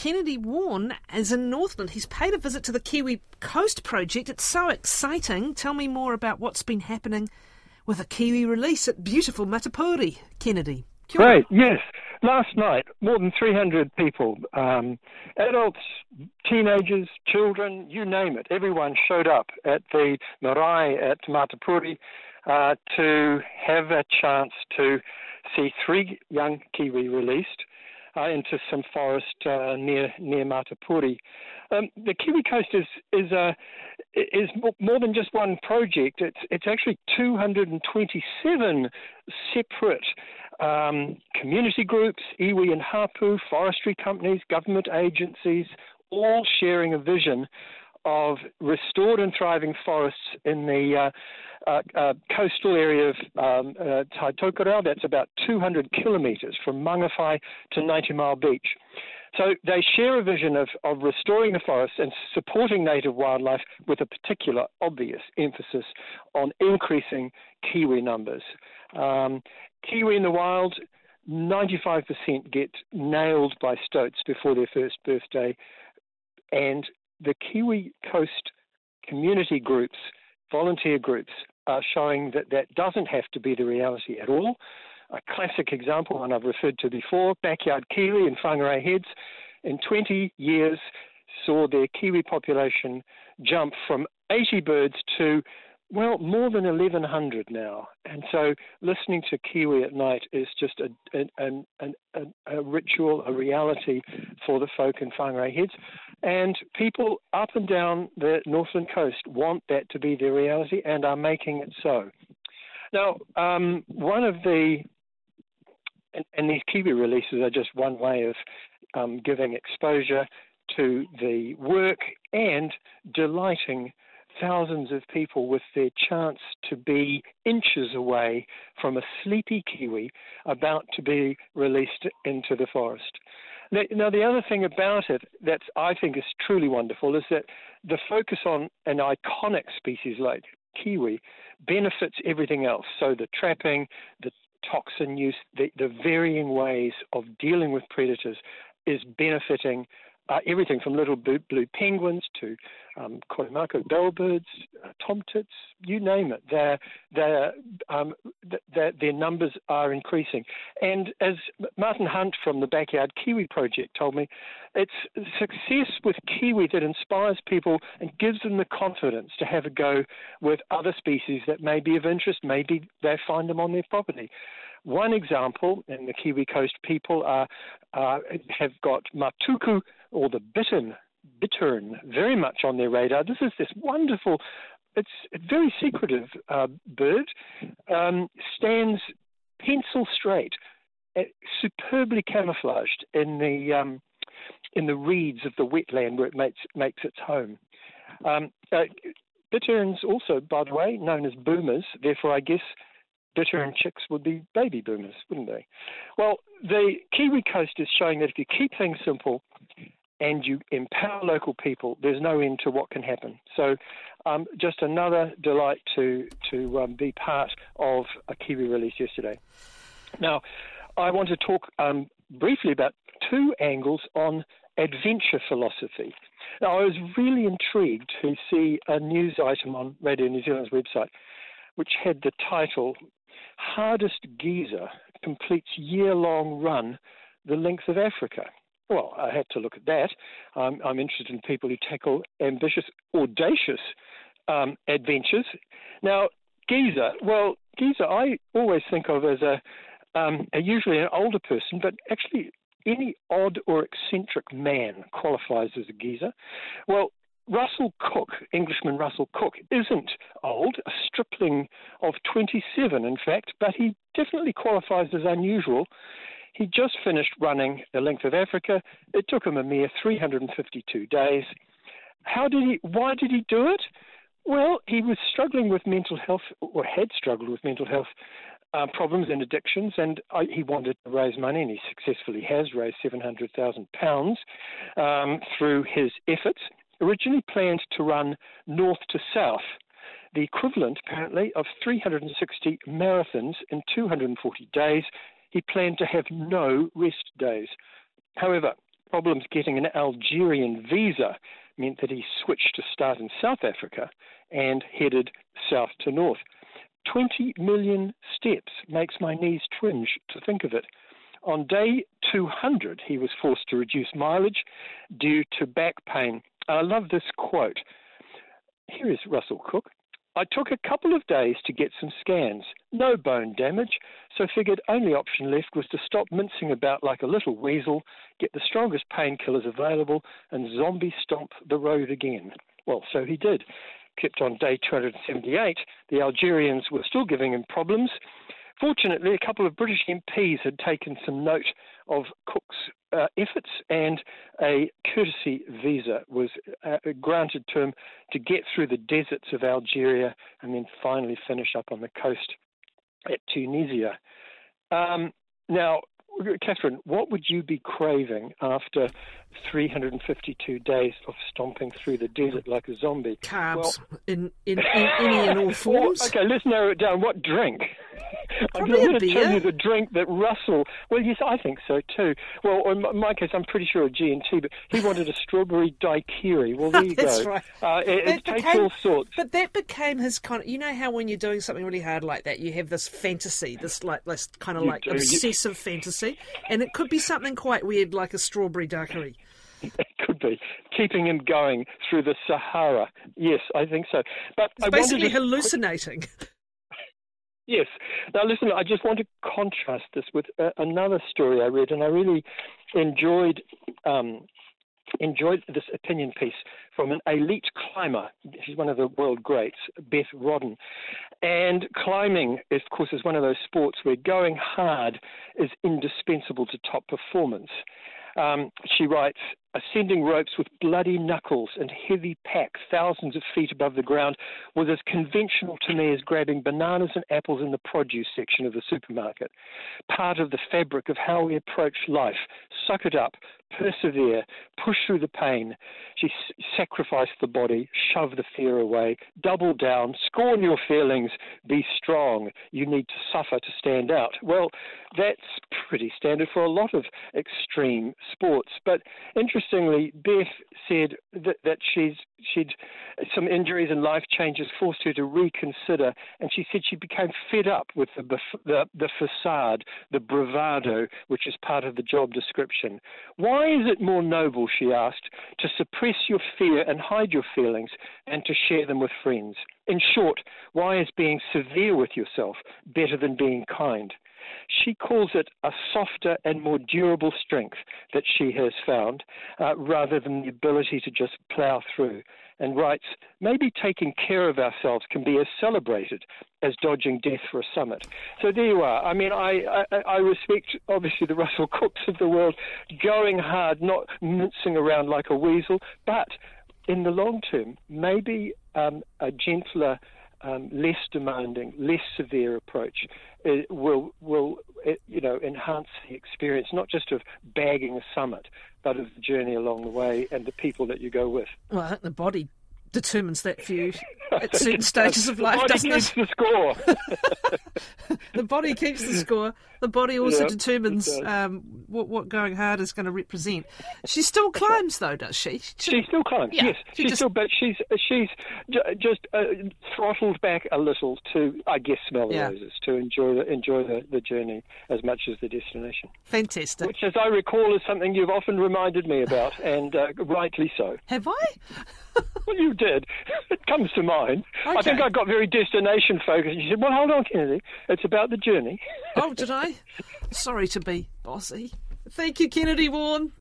Kennedy Warren is in Northland. He's paid a visit to the Kiwi Coast project. It's so exciting. Tell me more about what's been happening with a Kiwi release at beautiful Matapuri, Kennedy. Great, yes. Last night, more than 300 people, adults, teenagers, children, you name it, everyone showed up at the marae at Matapuri to have a chance to see 3 young Kiwi released into some forest near Matapuri. The Kiwi Coast is more than just one project. It's actually 227 separate community groups, iwi and hapu, forestry companies, government agencies, all sharing a vision of restored and thriving forests in the coastal area of Taitokerau. That's about 200 kilometres from Mangawhai to 90 Mile Beach. So they share a vision of restoring the forests and supporting native wildlife with a particular obvious emphasis on increasing Kiwi numbers. Kiwi in the wild, 95% get nailed by stoats before their first birthday, and the Kiwi Coast community groups, volunteer groups, are showing that that doesn't have to be the reality at all. A classic example, one I've referred to before, Backyard Kiwi in Whangarei Heads, in 20 years saw their Kiwi population jump from 80 birds to, well, more than 1,100 now. And so listening to Kiwi at night is just a ritual, a reality for the folk in Whangarei Heads. And people up and down the Northland coast want that to be their reality and are making it so. Now, one of the, and these Kiwi releases are just one way of giving exposure to the work and delighting thousands of people with their chance to be inches away from a sleepy Kiwi about to be released into the forest. Now, the other thing about it that I think is truly wonderful is that the focus on an iconic species like Kiwi benefits everything else. So the trapping, the toxin use, the varying ways of dealing with predators is benefiting everything from little blue penguins to korimako bellbirds, tomtits, you name it. Their numbers are increasing. And as Martin Hunt from the Backyard Kiwi Project told me, it's success with Kiwi that inspires people and gives them the confidence to have a go with other species that may be of interest. Maybe they find them on their property. One example, and the Kiwi Coast people have got matuku, or the bittern, very much on their radar. This is this wonderful, it's a very secretive bird, stands pencil straight, superbly camouflaged in the reeds of the wetland where it makes its home. Bitterns also, by the way, known as boomers, therefore I guess bittern chicks would be baby boomers, wouldn't they? Well, the Kiwi Coast is showing that if you keep things simple and you empower local people, there's no end to what can happen. So just another delight to be part of a Kiwi release yesterday. Now, I want to talk briefly about 2 angles on adventure philosophy. Now, I was really intrigued to see a news item on Radio New Zealand's website which had the title, Hardest Geezer Completes Year-Long Run the Length of Africa. Well, I had to look at that. I'm interested in people who tackle ambitious, audacious adventures. Now, geezer I always think of as usually an older person, but actually any odd or eccentric man qualifies as a geezer. Well, Russell Cook, Englishman Russell Cook, isn't old, a stripling of 27 in fact, but he definitely qualifies as unusual. He just finished running the length of Africa. It took him a mere 352 days. Why did he do it? Well, he was struggling with mental health, or had struggled with mental health problems and addictions, and he wanted to raise money, and he successfully has raised £700,000 through his efforts. Originally planned to run north to south, the equivalent, apparently, of 360 marathons in 240 days. He planned to have no rest days. However, problems getting an Algerian visa meant that he switched to start in South Africa and headed south to north. 20 million steps makes my knees twinge to think of it. On day 200, he was forced to reduce mileage due to back pain. I love this quote. Here is Russell Cook. I took a couple of days to get some scans. No bone damage, so figured only option left was to stop mincing about like a little weasel, get the strongest painkillers available, and zombie stomp the road again. Well, so he did. Kept on day 278. The Algerians were still giving him problems. Fortunately, a couple of British MPs had taken some note of Cook's efforts, and a courtesy visa was granted to him to get through the deserts of Algeria and then finally finish up on the coast at Tunisia. Now, Catherine, what would you be craving after 352 days of stomping through the desert like a zombie? Carbs in any and all forms. Okay, let's narrow it down. What drink? I'm Probably going a to beer. tell you the drink that Russell... Well, yes, I think so too. Well, in my case, I'm pretty sure a G&T, but he wanted a strawberry daiquiri. Well, there you That's go. right. It takes all sorts. But that became his kind of... You know how when you're doing something really hard like that, you have this fantasy, this kind of like obsessive fantasy, and it could be something quite weird like a strawberry daiquiri. It could be. Keeping him going through the Sahara. Yes, I think so. But It's basically hallucinating. Yes. Now, listen, I just want to contrast this with another story I read, and I really enjoyed this opinion piece from an elite climber. She's one of the world greats, Beth Rodden. And climbing, of course, is one of those sports where going hard is indispensable to top performance. She writes, ascending ropes with bloody knuckles and heavy pack thousands of feet above the ground was as conventional to me as grabbing bananas and apples in the produce section of the supermarket. Part of the fabric of how we approach life. Suck it up, persevere, push through the pain. She sacrificed the body, shove the fear away, double down, scorn your feelings, be strong. You need to suffer to stand out. Well, that's pretty standard for a lot of extreme sports. But interestingly, Beth said that she'd some injuries and life changes forced her to reconsider, and she said she became fed up with the facade, the bravado, which is part of the job description. Why is it more noble, she asked, to suppress your fear and hide your feelings and to share them with friends? In short, why is being severe with yourself better than being kind? She calls it a softer and more durable strength that she has found, rather than the ability to just plough through, and writes, maybe taking care of ourselves can be as celebrated as dodging death for a summit. So there you are. I mean, I respect, obviously, the Russell Cooks of the world, going hard, not mincing around like a weasel, but in the long term, maybe a gentler, less demanding, less severe approach will enhance the experience, not just of bagging a summit, but of the journey along the way and the people that you go with. Well, I think the body determines that for you at certain stages of life, doesn't it? The score. The body keeps the score. The body also determines what going hard is going to represent. She still climbs, though, does she? She still climbs. Yeah, yes. But she's just throttled back a little to, I guess, smell the roses, to enjoy the journey as much as the destination. Fantastic. Which, as I recall, is something you've often reminded me about, and rightly so. Have I? Well, you did. It comes to mind. Okay. I think I got very destination focused. You said, well, hold on, Kennedy. It's about the journey. Oh, did I? Sorry to be bossy. Thank you, Kennedy Vaughan.